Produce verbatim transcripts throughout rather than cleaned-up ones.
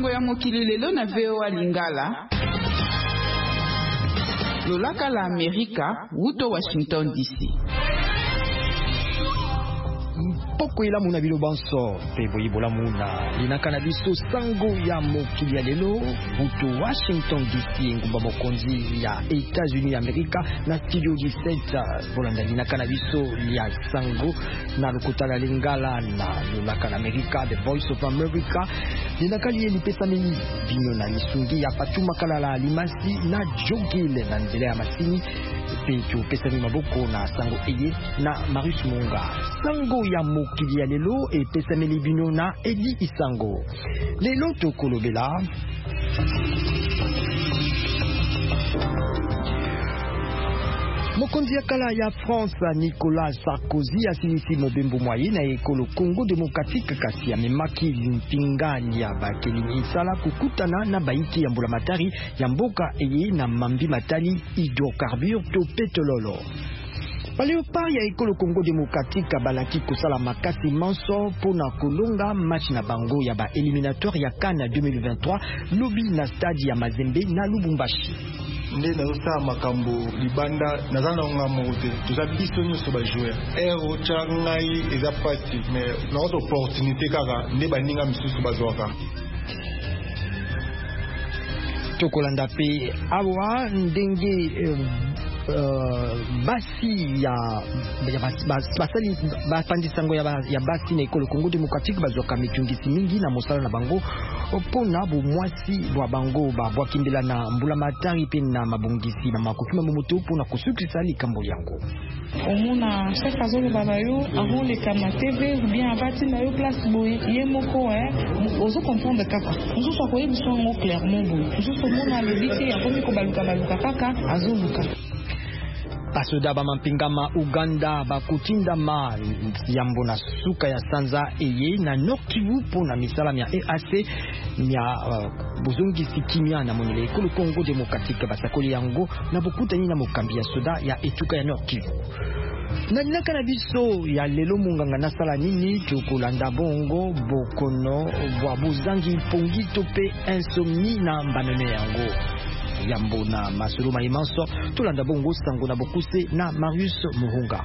sango ya mokili lelo na V O A Lingala. Lolaka la Amerika, wuto Washington D C. Poko ila muna bilo banso pebo ibola muna linaka na biso sango ya mokili ya lelo wuto Washington D C ngumba mokonzi ya États-Unis Amerika na studio dix-sept bolanda linaka na biso ya sango na lukutala Lingala na lolaka na Amerika, The Voice of America. Linaka liye lipesa mini bino na misungi ya Fatuma Kalala Limasi na Jogile na nzele ya masini pecho pesa ni maboko na sango eye na Marius Munga. Sango ya mokili ya lelo e pesa mini bino na Edi Isango. Lelo tokolobela mokonzi ya kala ya France Nicolas Sarkozy asilisi mobembo mwaye na ekolo Congo Démocratique kasi amemaki mpingani ya bakeli misala kukutana na baiki ya mbulamatari ya mboka eye na mambi matali hydrocarbure to petrololo. Baleopa ya ekolo Congo Démocratique balaki kosala makasi manso pona kolonga match na bango ya ba éliminatoire ya CAN deux mille vingt-trois lobi na stade ya Mazembe na Lubumbashi. Nde nazosa makambo libanda nazana ngamo te toza biso nyonso ba joueur ero cha ngai eza pati mais na autre opportunité kaka nde baninga misusu bazwaka tokolanda pe awa ndenge Uh, basi ya ya basali bapandi sango ya ya basi na ekolo Congo Démocratique bazoka mitungisi mingi na mosala na bango opona bo mwasi bwa bango ba bwa kimbela na mbula matari pe na mabongisi na makokima momoto pona kusukisa likambo yango omona chef azolo babayo avant le kama T V ou bien abati na yo place boy yemoko eh ozo comprendre kaka ozo so koyebi songo clairement boy ozo so mona le biti ya komi ko baluka baluka kaka azoluka. Basoda ba mampingama Uganda bakutinda ma yambo na suka ya sanza eye na Nord Kivu pona misala mya E A C mya uh, buzungi sikimia na monele ekolo Congo Démocratique basakoli yango na bokutani na mokambi ya soda ya etuka ya Nord Kivu. Na linaka na biso ya lelo munganga na sala nini chokolanda bongo bokono bwa buzangi pongito pe insomnie na mbanene yango yambo na masolo maimanso tulanda bongo sango na bokuse na Marius Muhunga.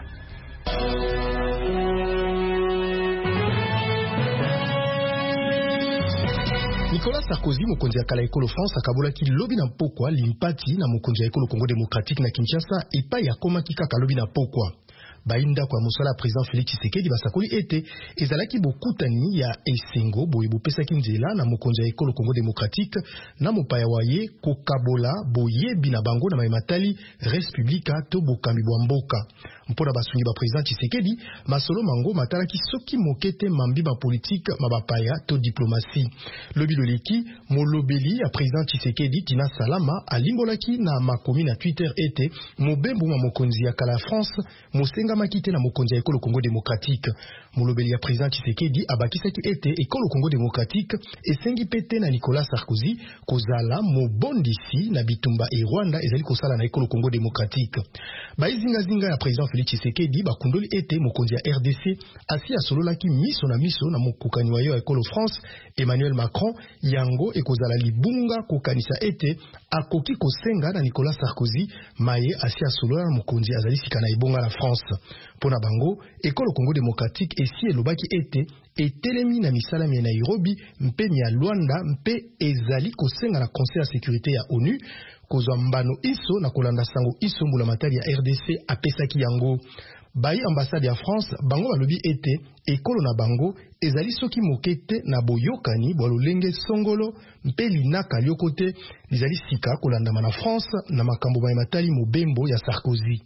Nicolas Sarkozy mokonzi ya kala ekolo France akabolaki lobi na pokwa limpati na mokonzi ya ekolo Congo Démocratique na Kinshasa epai ya komaki kaka lobi na pokwa. Bainda kwa musala président Félix Tshisekedi basakoli ete ezalaki bokutani ya esengo boye bopesaki nzela na mokonzi ya ekolo Congo Démocratique na mopaya waye kokabola boyebi na bango na maimatali res publica to bokambi bwa mboka. Mpona basungi ba président Tshisekedi masolo mango matalaki soki mokete mambi ba politique mabapaya to diplomatie. Lobi loleki molobeli ya président Tshisekedi Tina Salama alimbolaki na makomi na Twitter ete mobembo ma mokonzi ya kala France mosenga makite na mokonzi ya ekolo Congo Démocratique. Molobeli ya président Tshisekedi abakisaki ete ekolo Congo Démocratique esengi pete na Nicolas Sarkozy kozala mobondisi na bitumba e Rwanda ezali kosala na ekolo Congo Démocratique. Baizinga zinga ya président Félix Tshisekedi bakundoli ete mokonzi ya R D C asi asololaki miso na miso na mokokani wa yo ya ekolo France Emmanuel Macron yango ekozala libunga kokanisa ete akoki kosenga na Nicolas Sarkozy maye asi asolola na mokonzi azali sika na ibonga na France. Pona bango ekolo Congo Démocratique esi elobaki ete etelemi na misala ya Nairobi mpe ya Luanda mpe ezali kosenga na Conseil ya sécurité ya ONU kozwa mbano iso na kolanda sango iso mbula matari ya R D C apesaki yango. Bayi ambassade ya France bango balobi ete ekolo na bango ezali soki mokete na boyokani bwa lolenge songolo mpe linaka liokote lizali sika kolandama na France na makambo matali mobembo ya Sarkozy.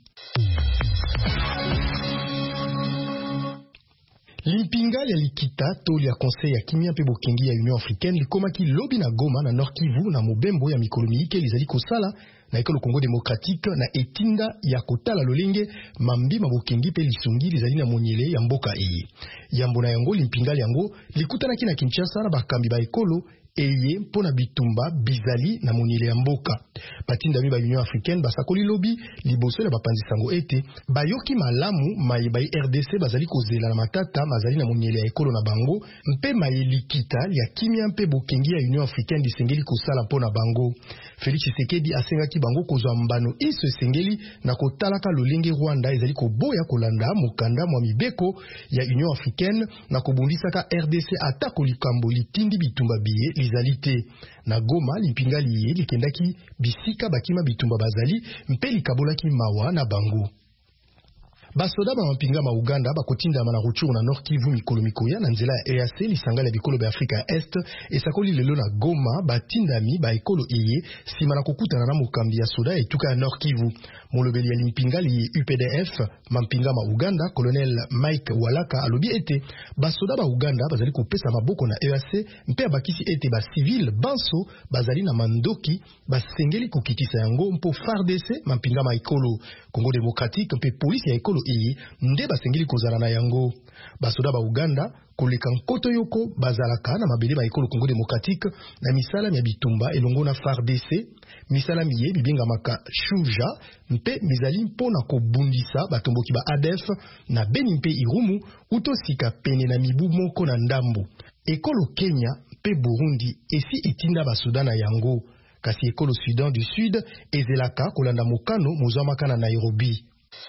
Limpinga ya likita toli ya conseil ya kimia pe bokengi ya Union Africaine likomaki lobi na Goma na Nord Kivu na mobembo ya mikolo miike lizali kosala na ekolo Congo Démocratique na etinda ya kotala lolenge mambi mabokengi pe lisungi lizali na monyele ya mboka eye. Yambo na yango limpinga yango likutanaki na Kinshasa na bakambi ba ekolo eye pona bitumba bizali na moniele ya mboka. Batinda mi ba Union Africaine basakoli lobi liboso la bapanzi sango ete bayoki malamu mayeba R D C bazali kozela na matata mazali na moniele ya ekolo na bango mpe mayelikita ya kimia mpe bokengi ya Union Africaine disengeli kosala pona bango. Félix Tshisekedi asengaki bango kozwa mbano iso esengeli na kotalaka lolenge Rwanda ezali koboya kolanda mokanda mwa mibeko ya Union Africaine na kobundisaka R D C atako likambo litindi bitumba biye lizalite. Na Goma limpingali ye likendaki bisika bakima bitumba bazali mpe likabolaki mawa na bango. Basoda ba mpinga ma Uganda bakotinda na Rutshuru na Nord Kivu mikolo mikoya na nzela ya E A C lisanga ya bikolo ba Afrika Est esakoli lelo na Goma batindami ba ekolo eye sima na kokutana na mokambi ya soda etuka ya Nord Kivu. Molobeli ya limpingali U P D F mampinga ma Uganda Colonel Mike Walaka alobi ete basoda ba Uganda bazali kopesa maboko na E A C mpe abakisi ete ba civil banso bazali na mandoki basengeli kokitisa yango mpo F A R D C mampinga ma ekolo Congo Démocratique mpe police ya ekolo iyi nde basengeli kozala na yango. Basoda ba Uganda koleka nkoto yoko bazalaka na mabele ba ekolo Congo Démocratique na misala ya bitumba elongo na F A R D C misala miye bibenga maka shuja mpe mizali mpona kobundisa batomboki ba A D F na Beni mpe Irumu utosika pene na mibu moko na ndambo. Ekolo Kenya mpe Burundi esi etinda basoda na yango kasi ekolo Sudan du Sud ezelaka kolanda mokano mozamaka na Nairobi.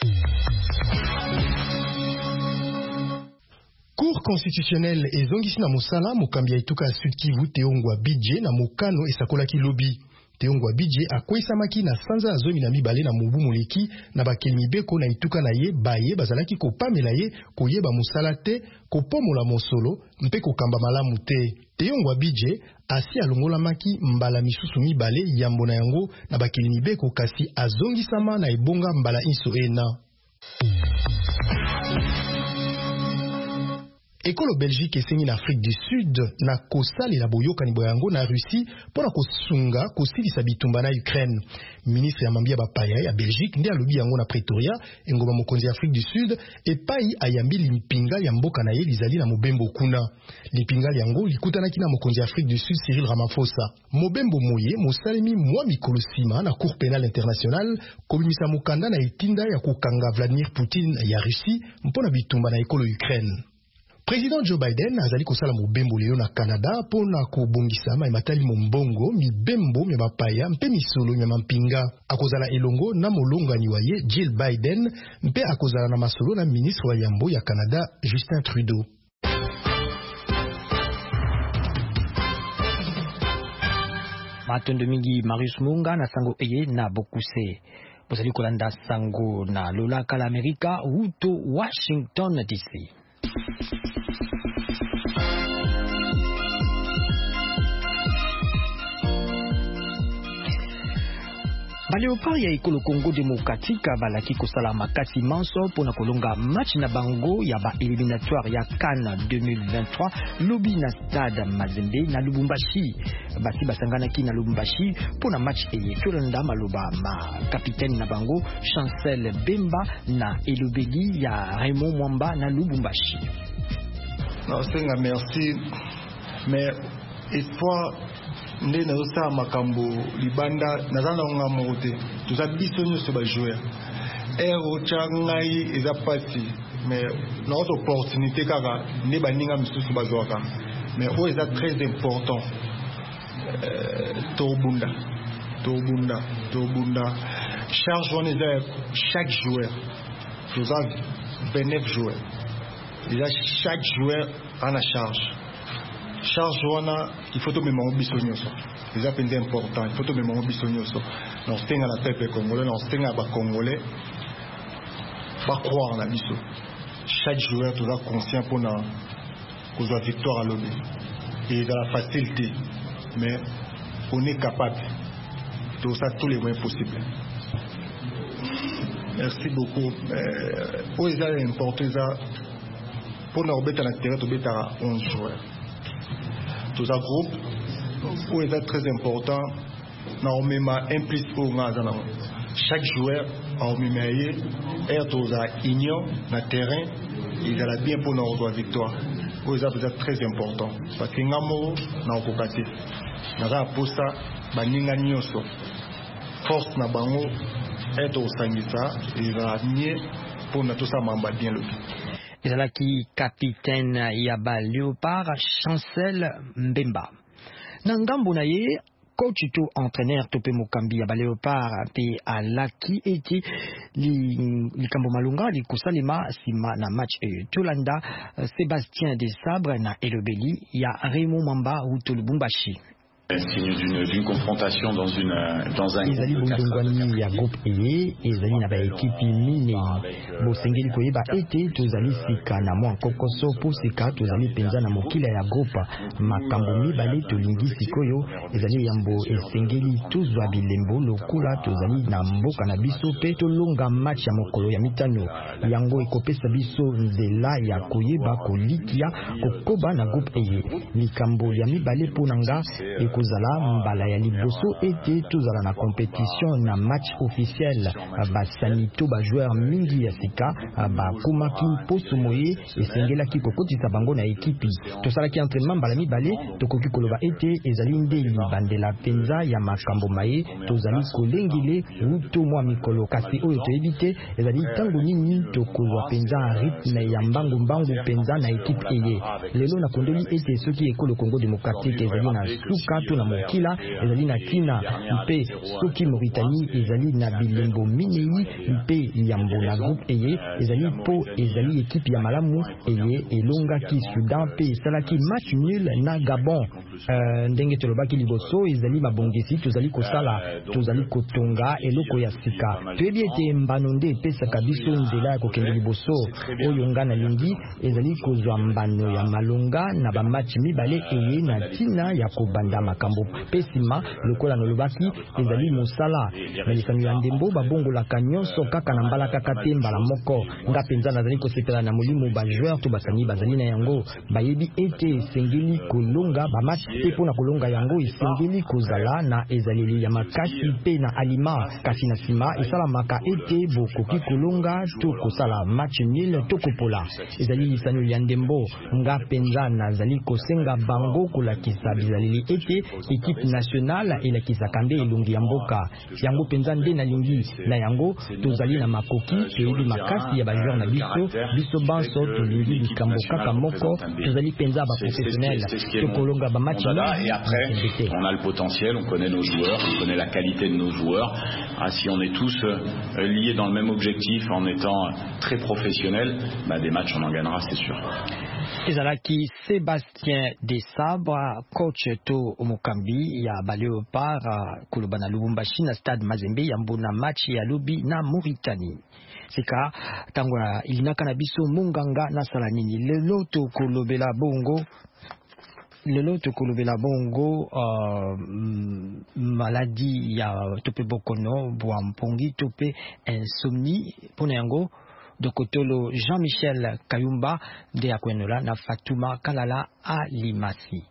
Cour constitutionnelle ezongisi na mosala mokambi ya etuka ya Sud Kivu Teongwa Bidje na mokano esakolaki lobi. Teongwa Bidje akwesamaki na sanza azomi na mibale na mubu moleki na bakeli mibeko na etuka na ye baye bazalaki kopamela ye koyeba mosala te kopomola mosolo mpe kokamba malamu te. Teongwa Bidje asi alongolamaki mbala misusu mibale yambo na yango na bakeli mibeko kasi azongisama na ebonga mbala inso ena. Ekolo Belgique esengi na Afrique du Sud na kosali la boyokani boyango na Russie pona kosunga kosilisa bitumba na Ukraine. Ministre ya mambia bapaya ya Belgique nde alobi yango na Pretoria engoma mokonzi ya Afrique du Sud epai ayambi limpinga ya mboka na ye lizali na mobembo kuna. Limpinga yango likutanaki na mokonzi ya Afrique du Sud Cyril Ramaphosa. Mobembo moye mosalemi mwa mikolo sima na Cour pénale internationale kobimisa mokanda na etinda ya kokanga Vladimir Poutine ya Russie mpona bitumba na ekolo Ukraine. Président Joe Biden azali kosala mobembo lelo na Canada pona kobongisa ma matali mombongo mibembo ya bapaya mpe misolo ya mampinga. Akozala elongo na molongani wa ye Jill Biden mpe akozala na masolo na ministre wa yambo ya Canada Justin Trudeau. Matondo mingi Marius Munga na sango eye na bokuse. Bozali kolanda sango na lolaka la Amerika uto Washington D C. Baleopard ya ekolo Congo Démocratique balaki kosala makasi manso pona kolonga match na bango ya ba éliminatoire ya CAN deux mille vingt-trois lobi na stade Mazembe na Lubumbashi. Basi basanganaki na Lubumbashi pona match eye tolanda maloba ma capitaine na bango Chancel Bemba na elobeli ya Raymond Mwamba na Lubumbashi. Non, c'est un merci, mais espoir nde nazosala makambo libanda naza na nga moko te toza biso nyonso bajoueur ere otya ngai eza pasi mais naoza opportunité kaka nde baninga misusu bazwaka mais oyo eza très important tobunda tobunda tobunda charge wana eza chaque joueur toza vingt-neuf joueurs eza chaque joueur ana charge charge wana il faut tomema ngo biso nyonso eza mpenza important il faut tomema ngo biso nyonso na osenga na peuple congolais na osenga bacongolais bacroire na biso chaque joueur toza conscient mpona kozwa victoire à lobi et ezala facile te mais on est capable tozosala tous les moyens possibles. Merci beaucoup. Oyo eza important eza mpona kobeta na terrain tobetaka onze joueurs toza groupe oyo eza très important na omema un plus oyo nga aza nango chaque joueur aomema ye ere toza union na terrain ezala bien mpona kozwa victoire. oyo eza peut-être très important parce que ngamo na okoka te naza posa baninga nyonso force na bango être osangisa ezala mie mpona tosamamba bien lobi. ezalaki capitaine ya ba Léopard Chancel Mbemba. Na ngambo na ye coach to entraîneur to pe mokambi ya ba Léopard pe alaki eti likambo malunga likusalema sima na match e Tolanda Sébastien Desabre na elobeli ya Raymond Mamba uto Lubumbashi. Signe d'une, d'une confrontation dans une dans un ezali bundongwani ya groupe eye ezali na ba ekipe mine bosengeli koyeba ete tozali sika na mwa kokoso po sika tozali penza na mokila ya groupe makambo mibale tolingi sikoyo ezali yambo esengeli tozwa bilembo lokula tozali na mboka na biso pe tolonga match ya mokolo ya mitano yango ekopesa biso nzela ya koyeba kolikia kokoba na groupe eye likambo ya mibale ponanga kozala mbala ya liboso ete tozala na compétition na match officiel basanito ba joueur mingi ya sika bakomaki poso moye esengelaki kokotisa bango na ekipi tosalaki entraînement mbala mibale tokoki koloba ete ezali nde libandela penza ya makambo maye tozali kolengile uto mwa mikolo kasi oyo toyebi te ezali ntango nini tokozwa penza rythme ya mbangu mbangu penza na ekipe eye lelo nakondeli ete soki ekolo Congo démocratique ezali na suka na mokila ezali na tina mpe soki Mauritanie ezali na bilembo minei mpe yambo na groupe eye ezali po ezali ekipe ya malamu eye elongaki Soudan pe esalaki match nul na Gabon. Uh, ndenge tolobaki liboso ezali mabongisi tozali kosala tozali kotonga eloko ya sika toyebi ete mbano nde epesaka biso nzela ya kokende liboso oyo nga na lingi ezali kozwa mbano ya malonga na bamatch mibale eye na tina ya kobanda makambo pesima lokola nolobaki ezali mosala na lisano ya ndembo babongolaka nyonso kaka na mbala kaka te mbala moko nga penza nazali kosepela na molimo ba joueur to basani bazali na yango bayebi ete esengeli kolonga bamatch pe pona kolonga yango esengeli kozala na ezaleli ya makasi pe na alima kasi na sima esalamaka ete bokoki kolonga to kosala match nul to kopola ezali lisano ya ndembo nga penza nazali kosenga bango kolakisa bizaleli ete équipe nationale elakisaka nde elongi ya mboka yango penza nde nalingi na yango tozali na makoki toyebi makasi ya bajoueur na biso biso banso tolingi likambo kaka moko tozali penza baprofessionnel tokolonga bamatch. Et après, on a le potentiel, on connaît nos joueurs, on connaît la qualité de nos joueurs. Ah, si on est tous euh, liés dans le même objectif en étant très professionnels, bah, des matchs on en gagnera, c'est sûr. ezalaki Sébastien Desabre coach to Mokambi ya ba Léopard koloba na Lubumbashi na stade Mazembe ya mbona match ya lobi na Mauritanie sika tango ilinaka na biso munganga na sala nini lelo to kolobela bongo lelo tokolobela bongo uh, maladie ya tope bokono bwa mpongi tope insomnie pona yango dokotolo Jean-Michel Kayumba de akwenola na Fatuma Kalala Alimasi.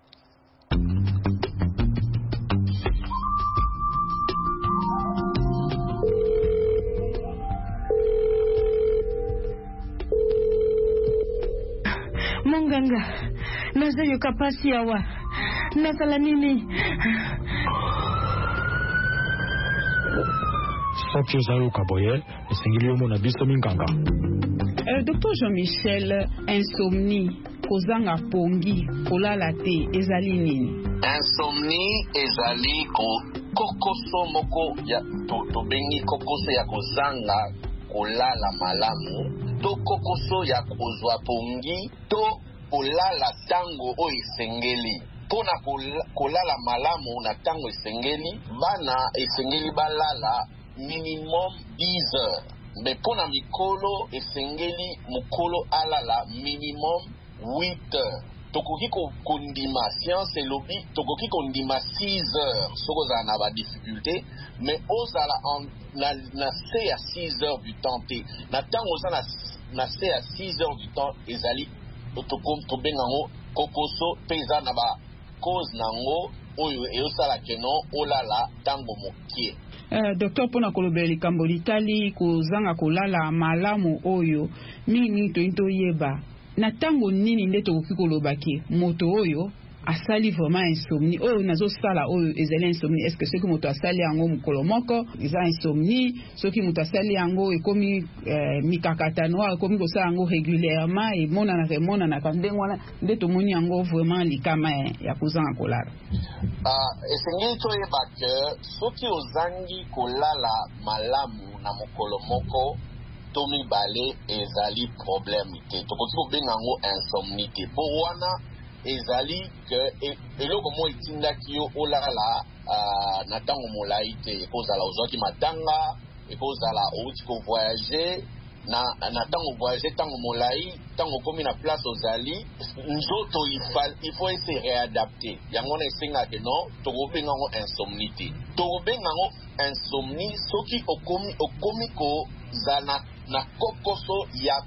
Munganga naza yoka pasi awa nasala nini soki ozali kaboye esengeli omona biso minganga. Euh, docteur Jean-Michel, insomnie kozanga pongi kolala te ezali nini? Insomnie ezali ko kokoso moko ya to, to bengi kokoso ya kozanga kolala malamu to kokoso ya kozwa pongi to kolala tango o esengeli. Pona kolala malamu na tango esengeli bana esengeli balala minimum dix heures. Mais pona mikolo esengeli mukolo alala minimum huit heures. Tokoki kondima science et lobby tokoki kondima six heures. Soko za na ba difficulté mais ozala en na na c'est à six heures du temps té. Na tango za na na c'est à six heures du temps ezali tokom to bengango kokoso peza na ba cause nango oyo e osala keno olala tango mokie. Uh, docteur pona kolobela likambo litali kozanga kolala malamu oyo nini to into yeba na tango nini nde tokoki koloba ke moto oyo asali vraiment insomnie oyo nazo sala oyo ezali insomnie? Est-ce que soki moto asali yango mokolo moko eza insomnie, soki moto asali yango ekomi eh, mikakatano ekomi kosala yango régulièrement emonanaka emonanaka ndenge wana nde tomoni yango vraiment likama ya kozanga kolala? Uh, esengeli toyeba ke soki ozangi kolala malamu na mokolo moko to mibale ezali problème te, tokoki kobenga yango insomnie te. Po wana ezali ke eloko mo etindaki yo olala uh, na ntango molai te, ekozala ozwaki matanga, ekozala outi kovoyage na na ntango voyage ntango molai, ntango okomi na place ozali nzoto il faut ese réadapter yango na esengaka no tokobenga yango insomnie te. Tokobenga yango insomnie soki okomi okomi kozala na kokoso ya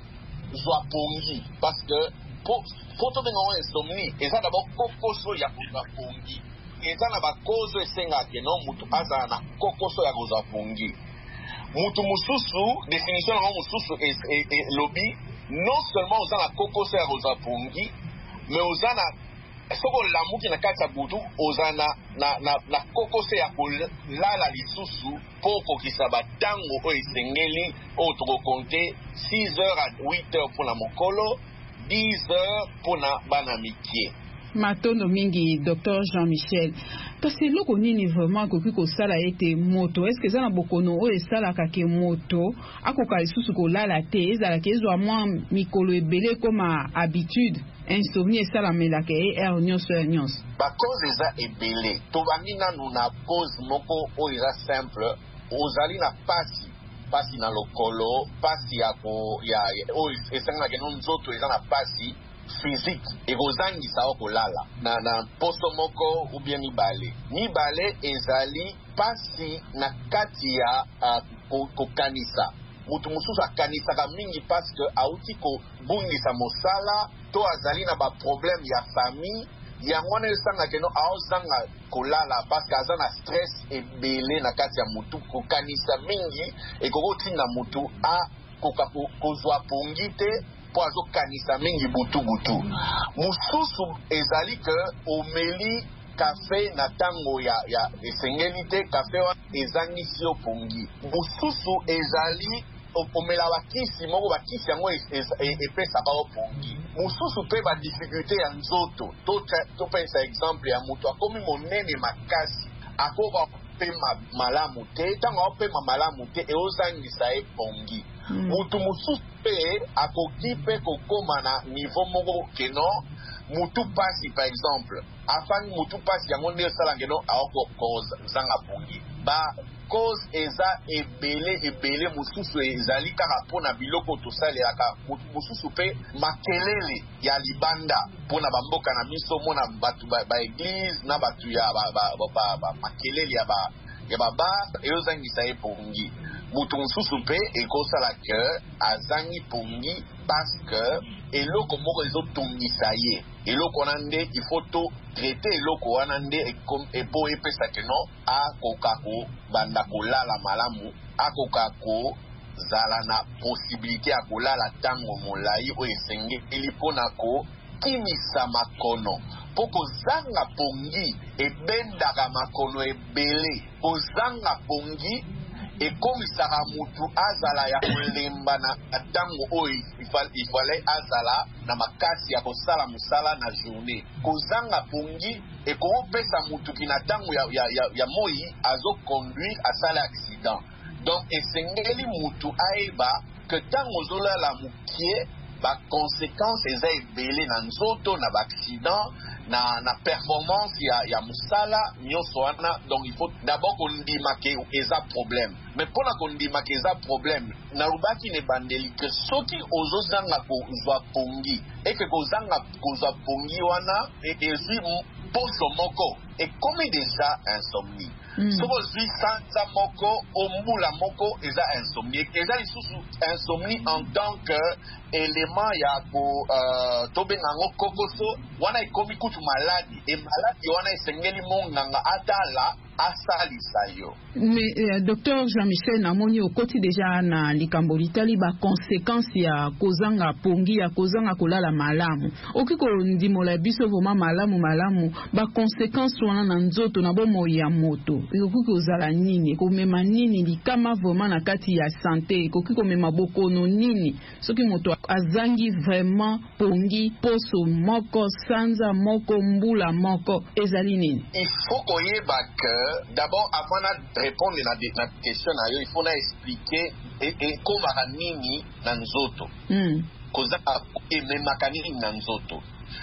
kozwa pongi, parce que po foto benga yango insomnie eza d'abord kokoso ya kozwa pongi, eza na bakozo esengaka no mutu azala na kokoso ya kozwa pongi. Mutu mususu définition yango mususu elobi non seulement oza na kokoso ya kozwa pongi, mais oza na soko lamuki na kati ya butu oza na, na, na, na kokoso ya kolala lisusu mpo kokisa batango oyo esengeli oyo tokokonte six heures à huit heures mpona mokolo, dix heures mpona bana mikie. Matondo mingi Docteur Jean-Michel, kasi eloko nini vraiment koki kosala ete moto, est-ce que eza na bokono oyo esalaka ke moto akoka lisusu kolala te, ezalaka ezwa mwa mikolo ebele koma habitude insomnie esalamelaka e er nyonso ya nyonso? Bakoze eza ebele, tobandi nanu na cause moko oyo eza simple, ozali na pasi pasi na lokolo, pasi ya ko ya oyo esengaka no nzoto eza na pasi physique ekozangisa okolala na na poso moko ou bien mibale mibale ezali pasi na kati ya uh, kokanisa. Mutu mususu akanisaka mingi parce que auti kobungisa mosala to azali na ba problème ya famille yango wana esangaka no aozanga kolala parce que aza na stress ebele na kati ya mutu. Kokanisa mingi ekokotinda mutu a koka kozwa pongi te po azokanisa mingi butu butu. Mususu ezali ke omeli kafe na tango ya, ya esengeli te, kafe wana ezangisi yo pongi. Mususu ezali omela bakisi moko, bakisi yango epesaka yo pongi. Mususu pe ba difficulté ya nzoto, to pensa exemple ya mutu akomi monene makasi akoba pema malamu te, tango apema malamu te eozangisa ye pongi. Mm. Mutu mususu pe akoki pe kokoma na niveau moko keno mutu pasi par exemple afani mutu pasi yango nde osala ngeno aoko kozanga pongi. Ba cause eza ebele ebele, mususu ezali kaka mpona biloko tosalelaka, mususu pe makelele ya libanda mpona bamboka na miso mona batu ba, ba église na batu ya ba, ba, ba, ba, ba makelele ya ba ya baba eozangisa ye pongi. Mutu mususu pe ekosala ke azangi pongi parce que eloko moko ezotungisa ye, eloko wana nde il faut to traiter eloko wana nde epo epesa keno akoka ko banda kolala malamu, akoka ko zala na possibilité ya kolala tango molai oyo esengeli mpona ko kimisa makono. Po kozanga pongi ebendaka makono ebele, kozanga pongi ekomisaka mutu azala ya kolemba na tango oyo ifale azala na makasi ya kosala musala na journée. Kozanga pongi ekopesa mutu kina tango ya, ya, ya, ya moi azo conduire asala accident. Donc esengeli mutu aiba que tango zolala mukie ba conséquence eza ebele na nzoto na ba accident na na performance ya ya musala nyonso wana. Donc il faut d'abord kondima ke eza problème, mais pona kondima ke eza problème na rubaki ne bandeli ke soki ozozanga kozwa pongi eke kozanga kozwa pongi wana ezwi poso moko ekomi deja insomnie. Mm. Soko zwi sanza moko ombula moko eza insomnie, eza lisusu insomnie en tant que élément ya ko uh, tobenga ngo kokoso wana ekomi kutu maladi e maladi wana esengeli monganga atala asalisa yo. Mais euh, docteur Jean-Michel namoni okoti déjà na likambo litali ba conséquence ya kozanga pongi ya kozanga kolala malamu okiko ndimola biso voma malamu malamu ba conséquence wana na nzoto na bomo ya moto okiko ozala nini ko mema nini likama vraiment na kati ya santé okiko mema bokono nini soki moto azangi vraiment pongi poso moko sanza moko mbula moko ezali nini. Il faut koyeba que d'abord, avant de répondre à la question, il faut expliquer et comment nini nanzoto. Koza et même nini nanzoto.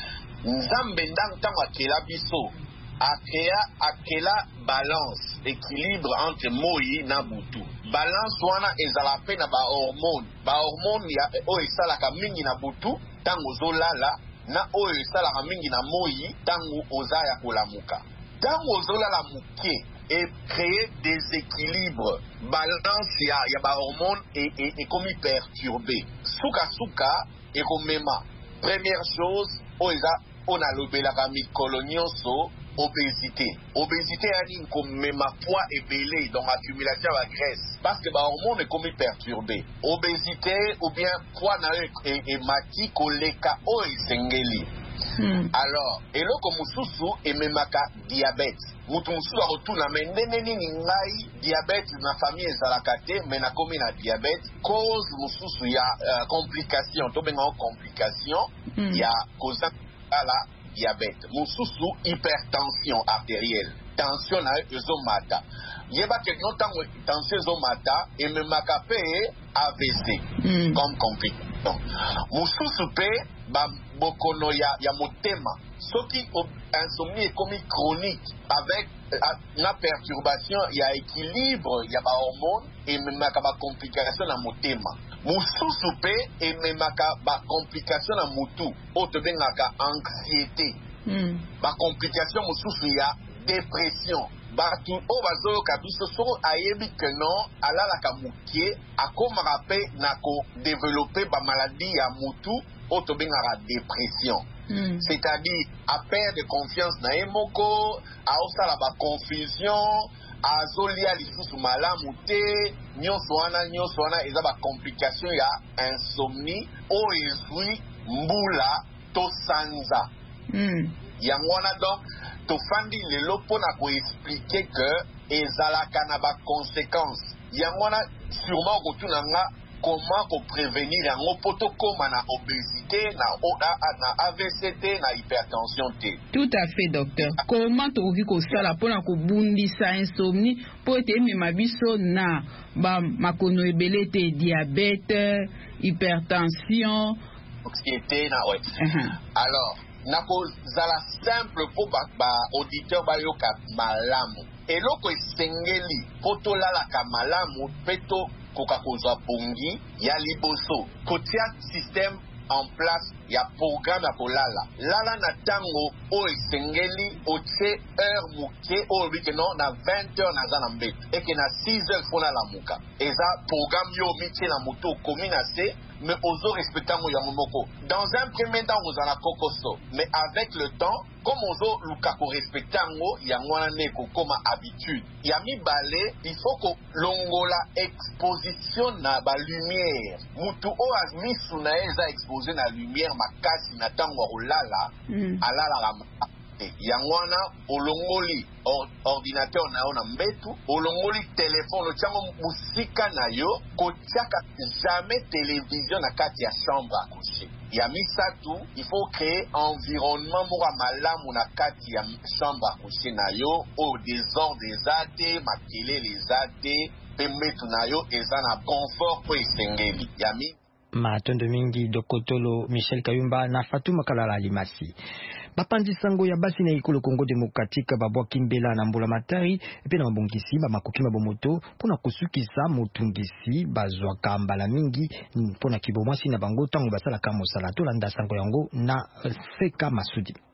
Nzambe ndanga akela biso akea akela balance équilibre entre moi na butu. Balance wana ezala pe na ba hormone. Ba hormone ya o esala ka mingi na butu tango zolala na o esala ka mingi na moi tango ozaya kolamuka. Tango ozolala muke et créer des équilibres, balance ya ya ba hormone et et et comme perturbé. Souka souka et comme mema. Première chose, oza on a l'obéla kami colonioso obésité. Obésité est comme mema poids et belé dans l'accumulation de la graisse parce que ba hormone est comme perturbé. Obésité ou bien poids na et et mati koleka o esengeli. Hmm. Alors, eloko mususu ememaka diabète. Mutu mususu arotuna mendene nini ngai diabète na famille ezalaka te mais na komi na diabète cause mususu ya uh, complication to benga complication hmm. ya cause la diabète. Mususu hypertension artérielle. Tension na ezomata. Yeba ke notango tension ezomata ememaka pe A V C hmm. comme complication. Mususu pe ba bokono ya ya motema soki insomnie est comme chronique avec la perturbation il y a équilibre il y a ba hormone et même ba complication na motema mususu pe et même ba complication na mutu auto bengaka anxiété mm. ba complication mususu ya dépression batu o bazoyoka biso soko ayebi que non alalaka mukie akomaka pe na ko développer ba maladie ya mutu auto bengaka dépression. Mm. C'est-à-dire à perdre de confiance na emoko, a osala ba confusion, a zolia lisusu malamu te, nyonso wana nyonso wana eza ba complication ya insomnie o ezui mbula to sanza. Mm. Yango wana donc to fandi lelo pona ko expliquer que ezalaka na ba conséquences. Yango wana sûrement kotuna nga comment ko prévenir yango poto koma na obésité na na A V C T na hypertension T. Tout à fait docteur. Comment tokoki kosala pona ko bundisa insomnie po ete mema biso na ba makono ebele te diabète, hypertension, anxiété na ouais. Uh-huh. Alors nako zala simple po ba, ba auditeur ba yoka malamu. Eloko esengeli poto lala ka malamu peto koka kozwa pongi ya liboso kotia système en place ya programme ya kolala lala na tango o esengeli otie heure muke o bike no na vingt heures naza na mbeto eke na six heures fona la muka eza programme yo mitie na moto komi na se mais ozo respectango ya moko dans un premier temps vous en kokoso mais avec le temps comme ozo luka ko respectango ya ngwana ne ko koma habitude ya mibale il faut ko longola exposition na ba lumière mutu o azmisu na eza exposé na lumière makasi na tango olala mm. alala la yangwana olongoli or, ordinateur na yo na mbetu olongoli téléphone otiango musika na yo kotiaka jamais télévision na kati ya chambre à coucher ya misatu il faut créer environnement moko malamu na kati ya chambre à coucher na yo o désordre eza te makelele eza te pe mbetu na yo eza na confort po esengeli ya mi matondo mingi Dokotolo Michel Kayumba na Fatuma Kalala Limasi. Bapandi sango ya basi na ikolo Congo Démocratique babwa kimbela na mbula matari epe na mabongisi ba makoki mabomoto pona kusukisa motungisi bazwa kambala mingi pona kibomwasi na bango tango basala ka mosala to landa sango yango na Seka Masudi.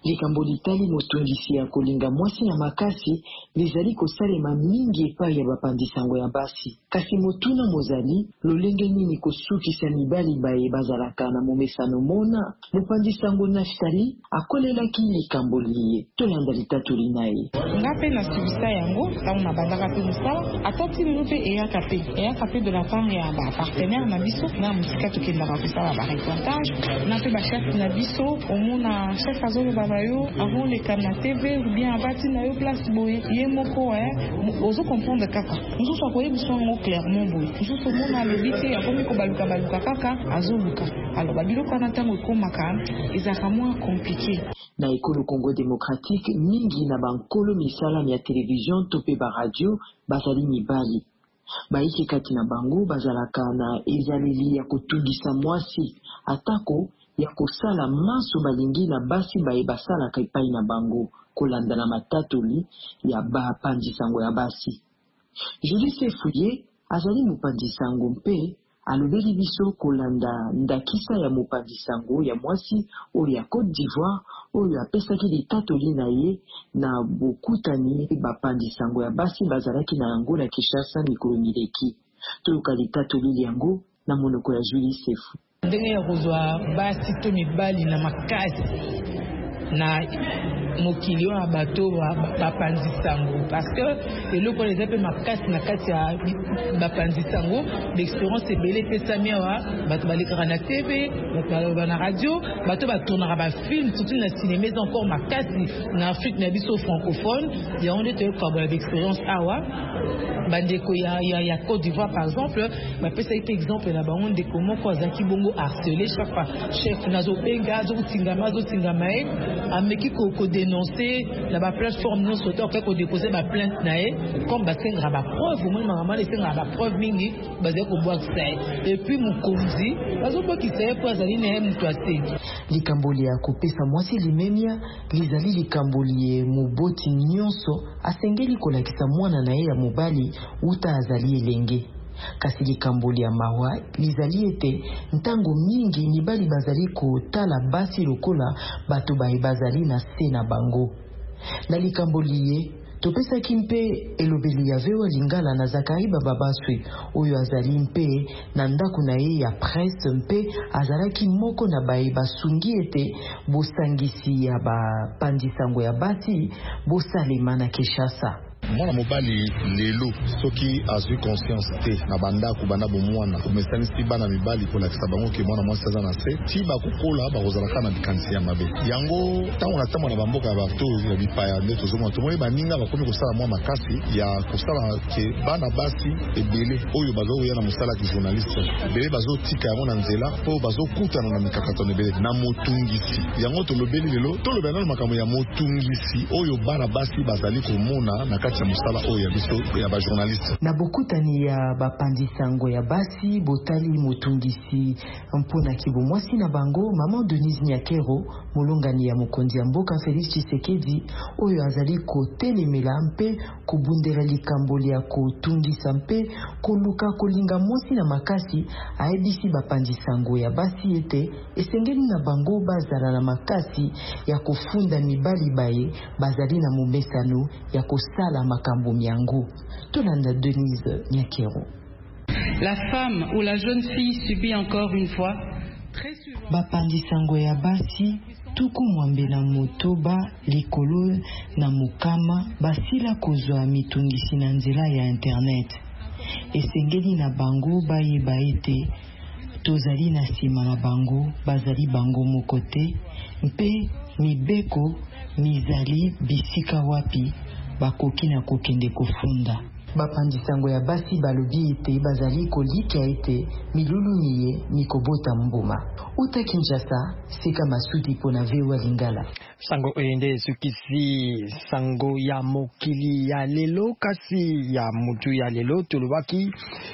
likambo litali motungisi ya kolinga mwasi na makasi lizali kosalema mingi epai ya bapandisango ya basi. Kasi motuna mozali lolenge nini kosukisa mibali baye bazalaka na momesano mona? Mopandisango Naftali akolelaki likambo liye tolanda litatoli naye. Ngape na subisa yango tango na bandaka pe mosala atati lelo pe eyaka pe eyaka pe de la part ya bapartenaire na biso na mosika tokendaka kosala bareportage na pe bachef na biso omona chef azoloba na yo akoleka na T V ou bien abati na yo place boye ye moko ozo comprendre kaka mosusu akoyebisa yango clairement boye mosusu omona alobi te akomi kobaluka baluka kaka azoluka. Alors babiloko wana ntango ekomaka ezalaka mwa compliqué. Na ekolo Congo démocratique mingi na bankolo misala ya télévision to pe ba radio bazali mibali. Baiki kati na bango bazalaka na ezaleli ya kotungisa mwasi atako ya kosala maso balingi na basi baye basalaka epai na bango kolanda na matatoli ya bapandisango ya basi. Julie Sefuye azali mopandisango mpe alobeli biso kolanda ndakisa ya mopandisango ya mwasi oyo ya Côte d'Ivoire oyo apesaki litatoli na ye na bokutani bapandisango ya basi bazalaki na yango na Kinshasa mikolo mileki. Toyoka litatoli yango na monoko ya Julie Sefu. Ndenge ya kozwa basi to mibali na makasi na mokili wa bato bapandisango parce que eloko les ape makasi na kati ya bapandisango l'expérience ebele pesami awa bato balekaka na T V bato baloba na radio bato batonaka bafilm surtout na cinéma encore makasi na Afrique na biso francophone yango nde toyokabola baexpérience awa bandeko ya, ya, ya Côte d'Ivoire par exemple bapesa ite exemple na bango ndeko moko azaki bongo harcelé chaque fois chef nazobenga azotingama azotingama ye ameki ko dénoncer la ba plateforme non sauteur ko déposer ma plainte nae comme basenga ba preuve moi maman basenga ba preuve mingi basé ko boire ça et puis mukonzi bazopo ki sait pour azali na mtu ase likamboli ya kopesa mwasi limemia lizali likamboli muboti nyonso asengeli kolakisa mwana nae ya mobali uta azali elenge. Kasi likamboli ya mawa lizali ete ntango mingi mibali bazali kotala basi lokola bato bae bazali na se na bango. Na likamboli ye topesa kimpe elobeli ya vewa lingala na Zakari Bababaswe oyo azali mpe na ndako na ye ya presse mpe azalaki moko na bae basungi ete bosangisi ya bapandisango ya basi bosalema na Kinshasa. Mwana mobali lelo soki azwi conscience te na bandako bana bomwana omesanisi bana mibali kolakisa bango ke mwana mwasi aza na se ti bakokola bakozalaka na bikanisi ya mabe yango ntango na ntango na bamboka ya bato ya bipaya nde tozomona tomoni baninga bakomi kosala mwa makasi ya kosala ke bana basi ebele oyo bazokoya na mosala ki journaliste ebele bazotika yango na nzela mpo bazokutana na mikakatano ebele na motungisi yango tolobeli lelo tolobela nano makambo ya motungisi oyo bana basi bazali komona na kati ya musala oyo ya biso ya ba journaliste na bokutani ya bapandisango ya basi botali motungisi mpona kibo mwasi na bango maman Denise Nyakero molongani ya mokonzi ya mboka Félix Tshisekedi oyo azali kotelemela mpe kubundela likamboli ya kotungisa mpe koluka kolinga mwasi na makasi aebisi bapandisango ya basi ete esengeli na bango bazala na makasi ya kofunda mibali baye bazali na momesano ya kosala makambo miango. Tolanda Denise Nyakero. La femme ou la jeune fille subit encore une fois très souvent bapandisango ya basi tuku mwambe na motoba likolo na mukama basila kozwa mitungisi na nzela ya internet. Esengeli na bango baye baete tozali na sima na bango bazali bango mokote mpe mibeko mizali bisika wapi bakoki na kokende kofunda. Bapandisango ya basi balobi ete bazali kolika ete milulu miye mikobota mbuma. Uta Kinshasa, Seka Masudi pona vewa lingala. Sango ende sukisi sango ya mokili ya lelo kasi ya mutu ya lelo tulubaki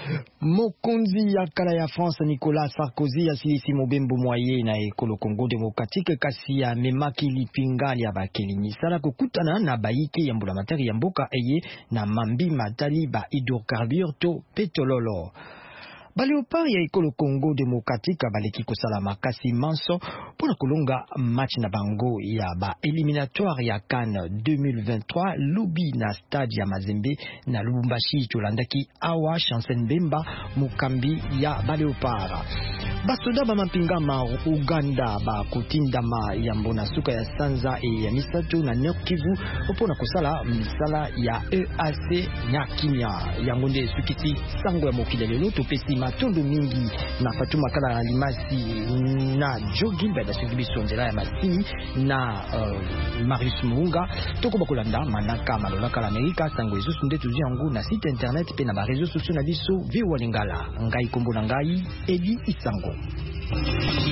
mokonzi ya kala ya France Nicolas Sarkozy ya silisi mobembo moye na ekolo Congo démocratique kasi ya memaki lipingali ya bakeli nisala kukutana na baike ya mbula materi ya mboka eye na mambi matali ba hydrocarbures to petrololo. Baleopard ya ekolo Congo Démocratique baleki kosala makasi manso pona kolonga match na bango ya ba éliminatoire ya CAN deux mille vingt-trois lobi na stade ya Mazembe na Lubumbashi tolandaki awa Chancen Bemba mukambi ya Baleopard. Basoda ba mapingama Uganda ba kotindama ya mbona suka ya Sanza e ya Misato na Nord Kivu pona kosala misala ya E A C Nyakimia yango nde sukiti sango ya mokili lelo topesi matondo mingi na Fatuma Kala na Limasi na Joe Gilbert asibiso nzela ya Masini na uh, Marius Munga toko bakolanda manaka malola kala Amerika sango ezo sunde tuzi yango na site internet pe na ba réseaux sociaux na biso V O A Lingala ngai kombo na ngai Eli Isango.